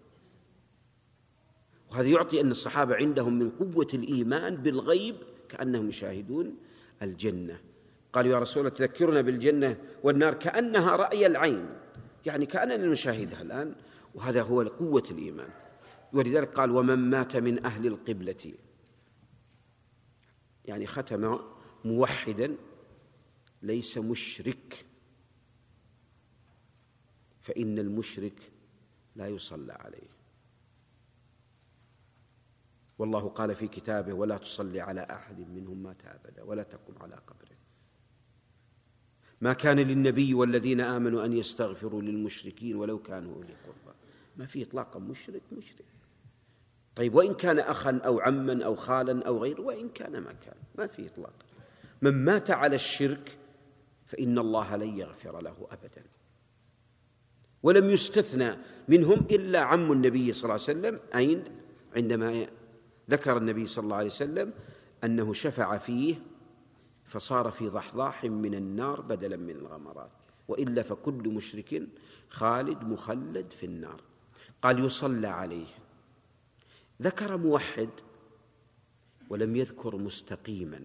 وهذا يعطي أن الصحابة عندهم من قوة الإيمان بالغيب كأنهم يشاهدون الجنة. قالوا: يا رسول الله تذكرنا بالجنة والنار كأنها رأي العين، يعني كأننا نشاهدها الآن، وهذا هو قوة الإيمان. ولذلك قال: ومن مات من أهل القبلة، يعني ختم موحدا ليس مشرك، فإن المشرك لا يصلى عليه. والله قال في كتابه: ولا تصلي على أحد منهم مات أبدا ولا تقم على قبره. ما كان للنبي والذين آمنوا أن يستغفروا للمشركين ولو كانوا أولي قربى. ما في إطلاقا مشرك مشرك. طيب، وإن كان أخا أو عما أو خالا أو غيره، وإن كان ما كان، ما في إطلاق. من مات على الشرك فإن الله لن يغفر له أبدا. ولم يستثنى منهم إلا عم النبي صلى الله عليه وسلم، أين؟ عندما ذكر النبي صلى الله عليه وسلم أنه شفع فيه فصار في ضحضاح من النار بدلا من الغمرات، وإلا فكل مشرك خالد مخلد في النار. قال: يصلى عليه. ذكر موحد ولم يذكر مستقيما.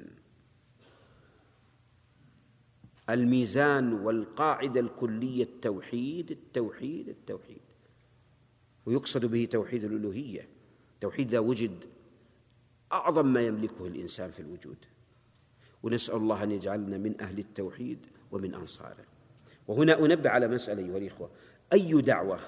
الميزان والقاعدة الكلية التوحيد التوحيد التوحيد، ويقصد به توحيد الألوهية. توحيد لا وجد أعظم ما يملكه الإنسان في الوجود، ونسأل الله أن يجعلنا من أهل التوحيد ومن أنصاره. وهنا أنبه على مسألة أيها الإخوة: أي دعوة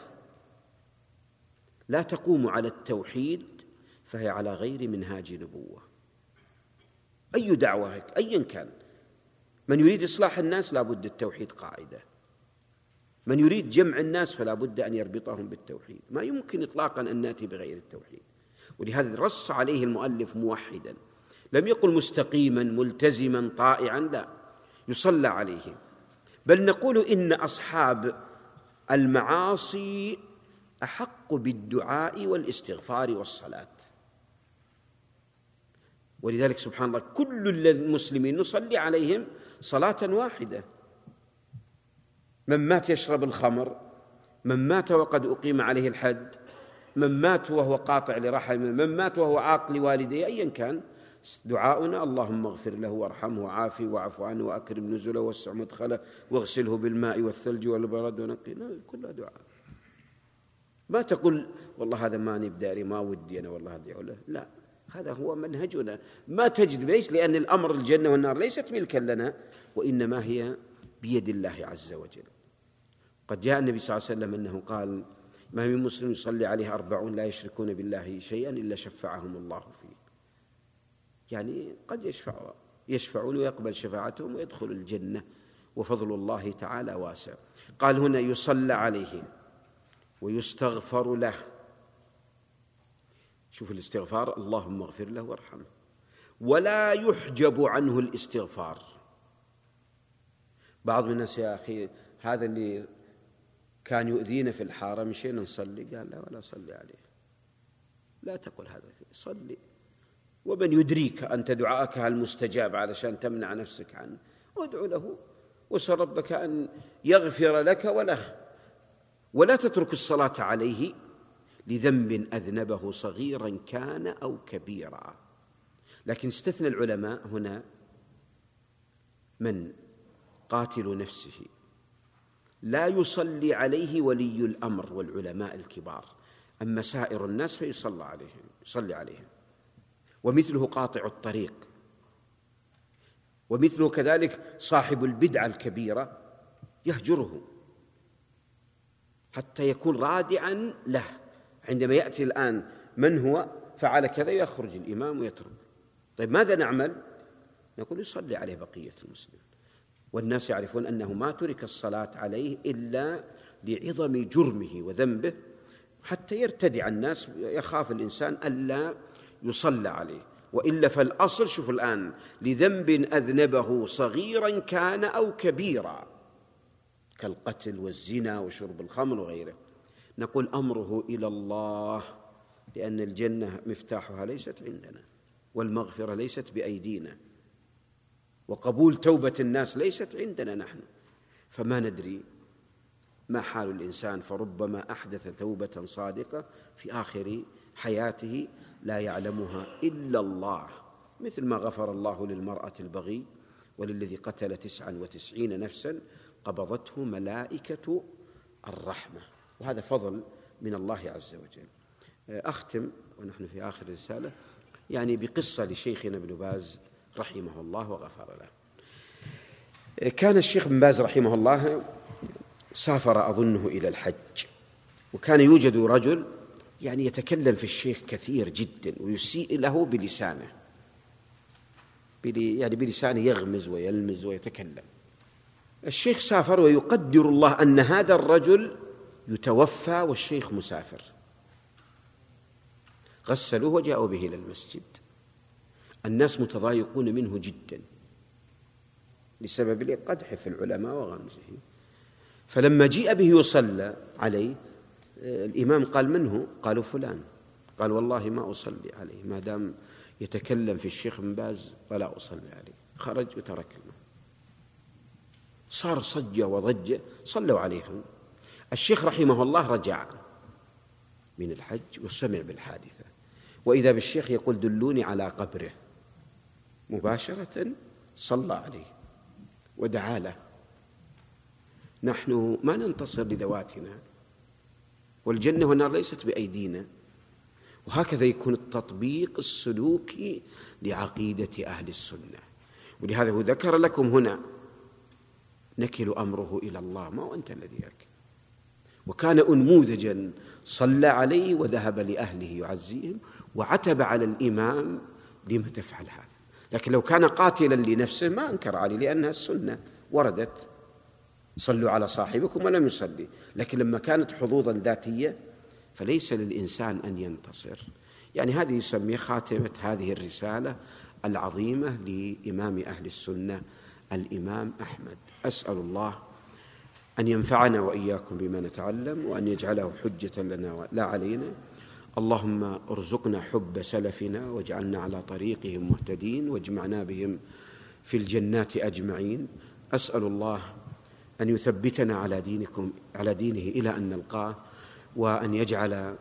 لا تقوم على التوحيد فهي على غير منهاج نبوة. أي دعوة أيا كان. من يريد إصلاح الناس لا بد التوحيد قاعدة، من يريد جمع الناس فلا بد أن يربطهم بالتوحيد. ما يمكن إطلاقا أن نأتي بغير التوحيد. ولهذا رص عليه المؤلف موحدا، لم يقل مستقيما ملتزما طائعا، لا، يصلى عليه. بل نقول إن أصحاب المعاصي أحق بالدعاء والاستغفار والصلاة. ولذلك سبحان الله كل المسلمين نصلي عليهم صلاة واحدة. من مات يشرب الخمر، من مات وقد أقيم عليه الحد، من مات وهو قاطع لرحم، من مات وهو عاق لوالديه، أيا كان دعاؤنا: اللهم اغفر له وارحمه وعافه واعف عنه وأكرم نزله ووسع مدخله واغسله بالماء والثلج والبرد ونقي. كلها دعاء. ما تقول والله هذا ماني بداري، ما ودي أنا والله أدعو له، لا، هذا هو منهجنا. ما تجد، ليش؟ لأن الأمر الجنة والنار ليست ملكا لنا، وإنما هي بيد الله عز وجل. قد جاء النبي صلى الله عليه وسلم أنه قال: ما من مسلم يصلي عليه أربعون لا يشركون بالله شيئا إلا شفعهم الله فيه. يعني قد يشفع يشفعون ويقبل شفاعتهم ويدخل الجنة، وفضل الله تعالى واسع. قال هنا: يصلى عليه ويستغفر له. شوف الاستغفار: اللهم اغفر له وارحمه. ولا يحجب عنه الاستغفار. بعض الناس: يا أخي هذا اللي كان يؤذينا في الحارة مشينا نصلي، قال: لا، ولا صلي عليه. لا تقل هذا، صلي. ومن يدريك أنت دعاءك المستجاب علشان تمنع نفسك عنه، وادعو له وسل ربك أن يغفر لك وله. ولا تترك الصلاة عليه لذنب أذنبه صغيرا كان أو كبيرا. لكن استثنى العلماء هنا من قاتل نفسه لا يصلي عليه ولي الأمر والعلماء الكبار، أما سائر الناس فيصلى عليهم يصلي عليهم. ومثله قاطع الطريق، ومثله كذلك صاحب البدعة الكبيرة يهجره حتى يكون رادعا له. عندما يأتي الآن من هو فعل كذا يخرج الإمام ويترك. طيب ماذا نعمل؟ نقول يصلي عليه بقية المسلمين، والناس يعرفون أنه ما ترك الصلاة عليه إلا لعظم جرمه وذنبه، حتى يرتدع الناس، يخاف الإنسان ألا يصلى عليه. وإلا فالأصل، شوف الآن، لذنب أذنبه صغيرا كان أو كبيرا كالقتل والزنا وشرب الخمر وغيره، نقول أمره إلى الله، لأن الجنة مفتاحها ليست عندنا، والمغفرة ليست بأيدينا، وقبول توبة الناس ليست عندنا نحن. فما ندري ما حال الإنسان، فربما أحدث توبة صادقة في آخر حياته لا يعلمها إلا الله، مثل ما غفر الله للمرأة البغي وللذي قتل تسعا وتسعين نفسا قبضته ملائكة الرحمة، وهذا فضل من الله عز وجل. أختم ونحن في آخر الرسالة يعني بقصة لشيخنا ابن باز رحمه الله وغفر له. كان الشيخ ابن باز رحمه الله سافر أظنه إلى الحج، وكان يوجد رجل يعني يتكلم في الشيخ كثير جدا ويسيء له بلسانه، يعني بلسانه يغمز ويلمز ويتكلم. الشيخ سافر ويقدر الله أن هذا الرجل يتوفى والشيخ مسافر، غسلوه وجاءوا به إلى المسجد. الناس متضايقون منه جدا بسبب القدح في العلماء وغمزه. فلما جيء به يصلى عليه الإمام قال: من هو؟ قالوا: فلان. قال: والله ما أصلي عليه ما دام يتكلم في الشيخ ابن باز ولا أصلي عليه. خرج وترك الماء. صار صجة وضجة، صلوا عليهم. الشيخ رحمه الله رجع من الحج وسمع بالحادثة، وإذا بالشيخ يقول: دلوني على قبره. مباشرة صلى عليه ودعا له. نحن ما ننتصر لذواتنا، والجنة والنار ليست بأيدينا. وهكذا يكون التطبيق السلوكي لعقيدة أهل السنة. ولهذا هو ذكر لكم هنا: نكل أمره إلى الله، ما هو أنت الذي يكل. وكان أنموذجا، صلى عليه وذهب لأهله يعزيهم، وعتب على الإمام: لما تفعل هذا؟ لكن لو كان قاتلا لنفسه ما أنكر عليه، لأنها السنة وردت: صلوا على صاحبكم، ولم يصلي. لكن لما كانت حظوظا ذاتية فليس للإنسان أن ينتصر. يعني هذه يسمى خاتمة هذه الرسالة العظيمة لإمام أهل السنة الإمام أحمد. أسأل الله أن ينفعنا وإياكم بما نتعلم، وأن يجعله حجة لنا لا علينا. اللهم ارزقنا حب سلفنا، واجعلنا على طريقهم مهتدين، واجمعنا بهم في الجنات أجمعين. أسأل الله أن يثبتنا على دينكم على دينه إلى أن نلقاه، وأن يجعل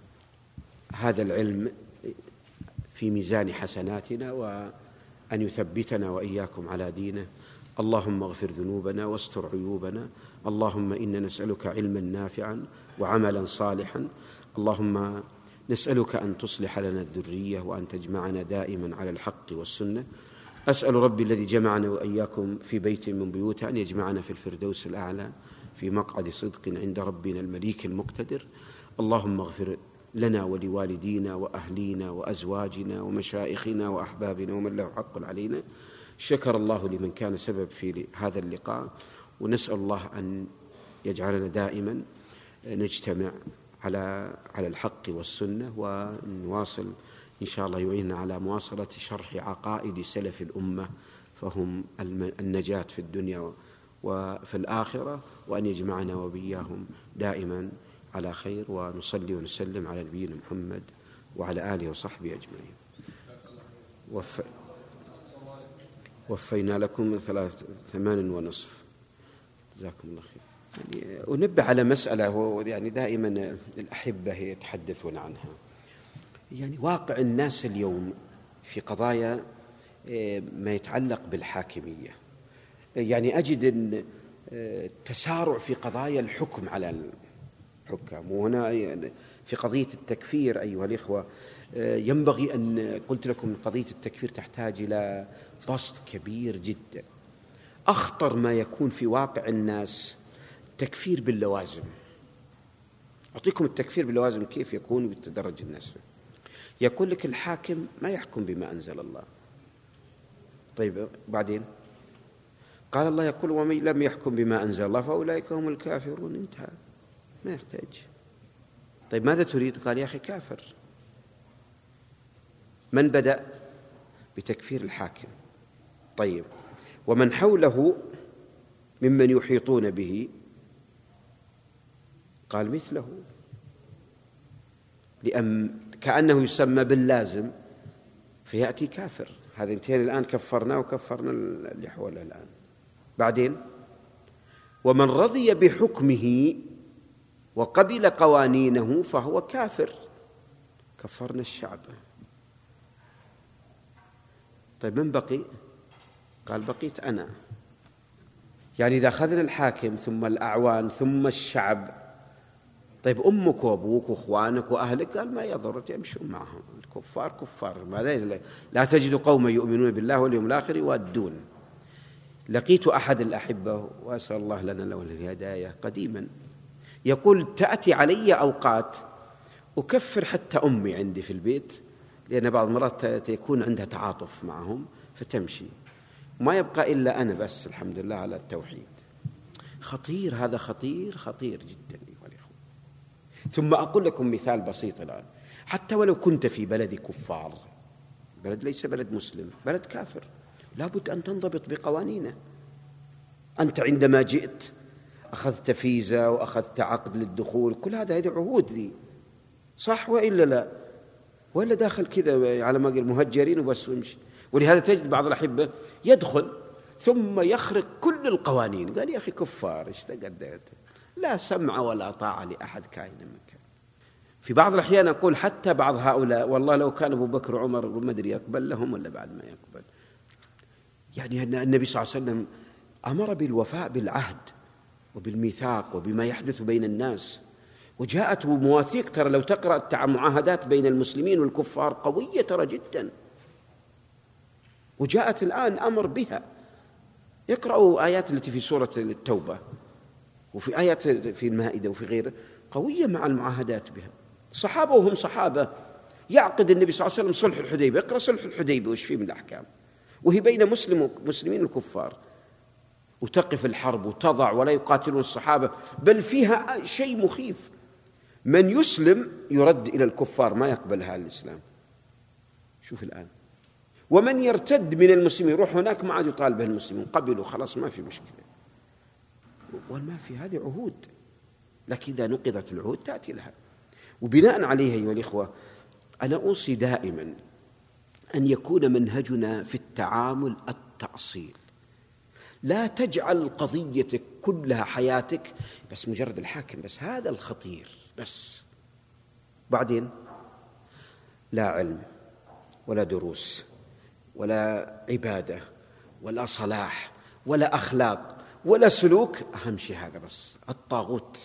هذا العلم في ميزان حسناتنا، وأن يثبتنا وإياكم على دينه. اللهم اغفر ذنوبنا واستر عيوبنا. اللهم إنا نسألك علما نافعا وعملا صالحا. اللهم نسألك أن تصلح لنا الذرية، وأن تجمعنا دائما على الحق والسنة. أسأل ربي الذي جمعنا وإياكم في بيت من بيوته أن يجمعنا في الفردوس الأعلى في مقعد صدق عند ربنا المليك المقتدر. اللهم اغفر لنا ولوالدينا وأهلينا وأزواجنا ومشائخنا وأحبابنا ومن له حق علينا. شكر الله لمن كان سبب في هذا اللقاء، ونسأل الله أن يجعلنا دائما نجتمع على على الحق والسنة، ونواصل إن شاء الله يعيننا على مواصلة شرح عقائد سلف الأمة، فهم النجاة في الدنيا وفي الآخرة، وأن يجمعنا وبياهم دائما على خير. ونصلي ونسلم على نبينا محمد وعلى آله وصحبه أجمعين. وف... وفينا لكم ثلاث ثمان ونصف. جزاكم الله خير. يعني أنبه على مسألة، هو يعني دائما الأحبة يتحدثون عنها، يعني واقع الناس اليوم في قضايا ما يتعلق بالحاكمية. يعني أجد أن تسارع في قضايا الحكم على الحكام. وهنا في قضية التكفير أيها الإخوة ينبغي أن قلت لكم قضية التكفير تحتاج إلى بسط كبير جدا. أخطر ما يكون في واقع الناس تكفير باللوازم. أعطيكم التكفير باللوازم كيف يكون ويتدرج الناس فيه. يقول لك الحاكم ما يحكم بما أنزل الله. طيب بعدين قال الله يقول ومن لم يحكم بما أنزل الله فأولئك هم الكافرون. انتهى، ما يحتاج. طيب ماذا تريد؟ قال يا أخي كافر. من بدأ بتكفير الحاكم؟ طيب ومن حوله ممن يحيطون به؟ قال مثله، لأن كأنه يسمى باللازم فيأتي كافر. هذا انتين الآن كفرنا وكفرنا اللي حوله الآن. بعدين ومن رضي بحكمه وقبل قوانينه فهو كافر. كفرنا الشعب. طيب من بقي؟ قال بقيت أنا. يعني إذا أخذنا الحاكم ثم الأعوان ثم الشعب، طيب أمك وأبوك وأخوانك وأهلك؟ قال ما يضر، يمشون معهم. الكفار كفار. ماذا؟ لا تجد قوما يؤمنون بالله واليوم الآخر يودون. لقيت أحد الأحبة وأسأل الله لنا له الهداية قديما يقول تأتي علي أوقات أكفر حتى أمي عندي في البيت، لأن بعض المرات يكون عندها تعاطف معهم فتمشي، ما يبقى إلا أنا بس الحمد لله على التوحيد. خطير هذا، خطير خطير جدا أيها الأخوة. ثم أقول لكم مثال بسيط الآن. حتى ولو كنت في بلد كفار، بلد ليس بلد مسلم، بلد كافر، لابد أن تنضبط بقوانينه. أنت عندما جئت أخذت فيزا وأخذت عقد للدخول، كل هذا هذه عهود ذي، صح وإلا لا؟ وإلا داخل كذا على ما قال مهجرين وبس ويمشي. ولهذا تجد بعض الأحبة يدخل ثم يخرق كل القوانين. قال يا أخي كفار، ايش تقدرت؟ لا سمع ولا طاعة لأحد كائن من كان. في بعض الأحيان أقول حتى بعض هؤلاء والله لو كان أبو بكر وعمر ما أدري يقبل لهم ولا بعد ما يقبل. يعني النبي صلى الله عليه وسلم أمر بالوفاء بالعهد وبالميثاق وبما يحدث بين الناس، وجاءت مواثيق. ترى لو تقرأ المعاهدات بين المسلمين والكفار قوية ترى جدا، وجاءت الآن أمر بها. يقرأوا آيات التي في سورة التوبة وفي آيات في المائدة وفي غيره قوية مع المعاهدات بها. صحابة وهم صحابة يعقد النبي صلى الله عليه وسلم صلح الحديبية. اقرأ صلح الحديبية وش فيه من الأحكام، وهي بين مسلم ومسلمين الكفار، وتقف الحرب وتضع ولا يقاتلون الصحابة، بل فيها شيء مخيف. من يسلم يرد إلى الكفار، ما يقبلها الإسلام. شوف الآن. ومن يرتد من المسلمين يروح هناك ما عاد يطالب به المسلمين، قبلوا خلاص ما في مشكلة. وما في هذه عهود، لكن إذا نقضت العهود تأتي لها. وبناء عليها أيها الإخوة أنا أوصي دائما أن يكون منهجنا في التعامل التأصيل. لا تجعل قضيتك كلها حياتك بس مجرد الحاكم بس، هذا الخطير بس. بعدين لا علم ولا دروس ولا عبادة ولا صلاح ولا أخلاق ولا سلوك. أهم شيء هذا بس، الطاغوت.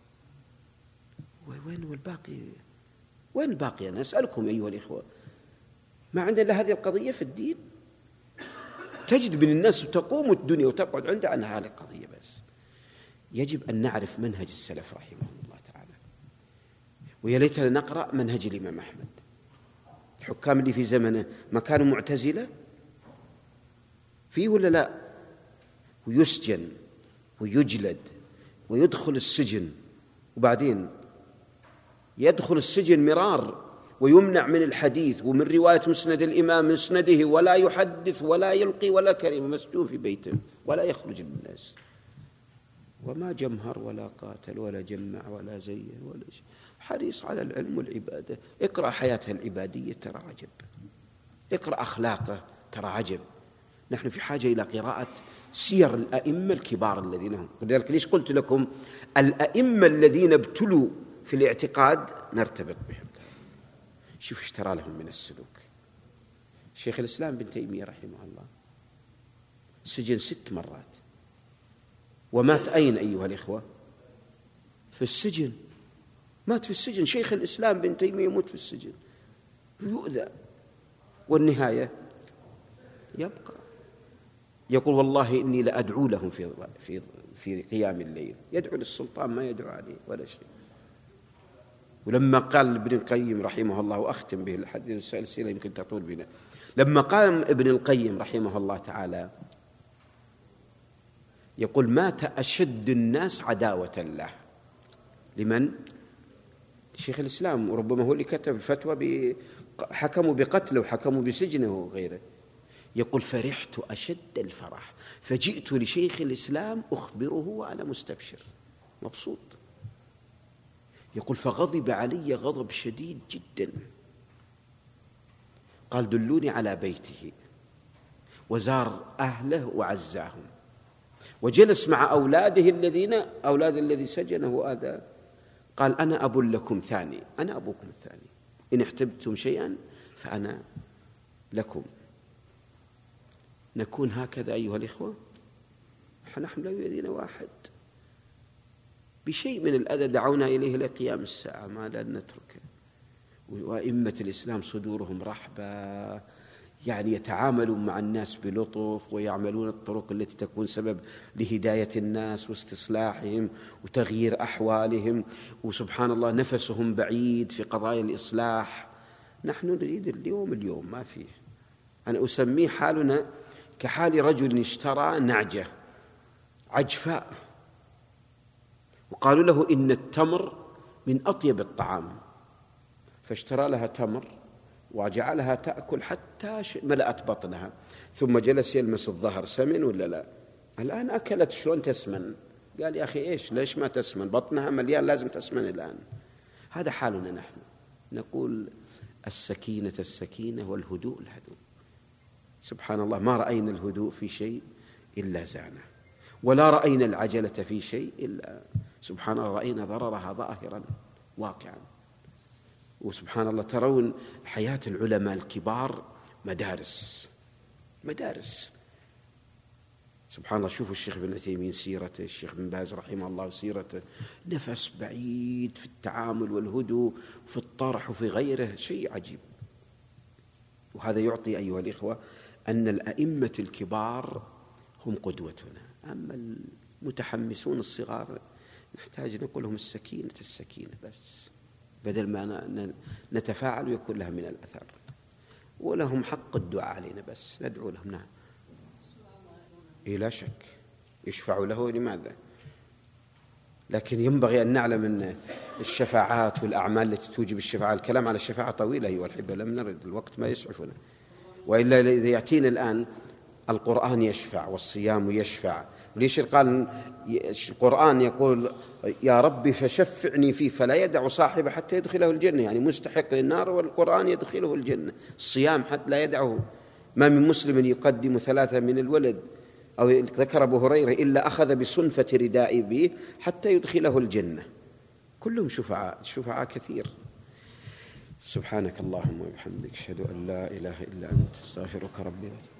وين والباقي؟ وين الباقي؟ أنا أسألكم أيها الإخوة، ما عندنا إلا هذه القضية في الدين؟ تجد من الناس تقوم الدنيا وتقعد عندها عن هذه القضية بس. يجب أن نعرف منهج السلف رحمه الله تعالى. ويا ليتنا نقرأ منهج الإمام أحمد. الحكام اللي في زمنه ما كانوا معتزلة فيه ولا لا؟ ويسجن ويجلد ويدخل السجن، وبعدين يدخل السجن مرار ويمنع من الحديث ومن رواية مسند الإمام مسنده، ولا يحدث ولا يلقي ولا كلمة، مسجون في بيته ولا يخرج للناس، وما جمهر ولا قاتل ولا جمع ولا زين ولا شيء، حريص على العلم والعبادة. اقرأ حياته العبادية ترى عجب، اقرأ أخلاقه ترى عجب. نحن في حاجة إلى قراءة سير الأئمة الكبار الذين هم. لذلك ليش قلت لكم الأئمة الذين ابتلوا في الاعتقاد نرتبط بهم. شوف اشترى لهم من السلوك. شيخ الإسلام ابن تيمية رحمه الله سجن ست مرات. ومات أين أيها الإخوة؟ في السجن، مات في السجن. شيخ الإسلام ابن تيمية يموت في السجن، يؤذى، والنهاية يبقى. يقول والله إني لأدعو لهم في في في قيام الليل، يدعو للسلطان ما يدعو عليه ولا شيء. ولما قال ابن القيم رحمه الله، وأختم به الحديث السلسلة يمكن تطول بنا، لما قال ابن القيم رحمه الله تعالى يقول مات أشد الناس عداوة له. لمن؟ شيخ الإسلام، وربما هو اللي كتب الفتوى حكموا بقتله وحكموا بسجنه وغيره. يقول فرحت أشد الفرح فجئت لشيخ الإسلام أخبره وأنا مستبشر مبسوط. يقول فغضب علي غضب شديد جدا، قال دلوني على بيته، وزار أهله وعزاهم، وجلس مع أولاده الذين أولاد الذي سجنه وآذاه. قال أنا أب لكم ثاني، أنا أبوكم الثاني، إن احتجتم شيئا فأنا لكم. نكون هكذا أيها الإخوة؟ نحن لا يؤذينا واحد بشيء من الأذى دعونا إليه لقيام الساعة، ما لن نتركه. وأئمة الإسلام صدورهم رحبة، يعني يتعاملون مع الناس بلطف، ويعملون الطرق التي تكون سبب لهداية الناس واستصلاحهم وتغيير أحوالهم، وسبحان الله نفسهم بعيد في قضايا الإصلاح. نحن نريد اليوم اليوم ما فيه. أنا أسميه حالنا كحال رجل اشترى نعجة عجفاء، وقالوا له إن التمر من أطيب الطعام، فاشترى لها تمر وجعلها تأكل حتى ملأت بطنها، ثم جلس يلمس الظهر، سمن ولا لا؟ الآن أكلت، شلون تسمن؟ قال يا أخي إيش ليش ما تسمن؟ بطنها مليان، لازم تسمن الآن. هذا حالنا نحن، نقول السكينة السكينة والهدوء الهدوء. سبحان الله، ما رأينا الهدوء في شيء إلا زانه، ولا رأينا العجلة في شيء إلا سبحان الله رأينا ضررها ظاهرا واقعا. وسبحان الله ترون حياة العلماء الكبار مدارس مدارس. سبحان الله، شوفوا الشيخ ابن عثيمين سيرته، الشيخ بن باز رحمه الله سيرته، نفس بعيد في التعامل والهدوء في الطرح وفي غيره، شيء عجيب. وهذا يعطي أيها الإخوة أن الأئمة الكبار هم قدوتنا. أما المتحمسون الصغار نحتاج نقول لهم السكينة السكينة بس، بدل ما نتفاعل ويكون لها من الأثر. ولهم حق الدعاء علينا، بس ندعو لهم. نعم، إيه لا شك يشفع له، لماذا؟ لكن ينبغي أن نعلم أن الشفاعات والأعمال التي توجب الشفاعة، الكلام على الشفاعة طويلة أيها الأحبة، لم نرد، الوقت ما يسعفنا. وإلا إذا يأتينا الآن القرآن يشفع والصيام يشفع. ليش قال القرآن يقول يا ربي فشفعني فيه، فلا يدع صاحبه حتى يدخله الجنة، يعني مستحق للنار والقرآن يدخله الجنة. الصيام حتى لا يدعه. ما من مسلم يقدم ثلاثة من الولد أو ذكر أبو هريرة إلا أخذ بصنفة رداء به حتى يدخله الجنة. كلهم شفعاء، شفعاء كثير. سبحانك اللهم وبحمدك، أشهد أن لا إله إلا أنت، استغفرك ربي.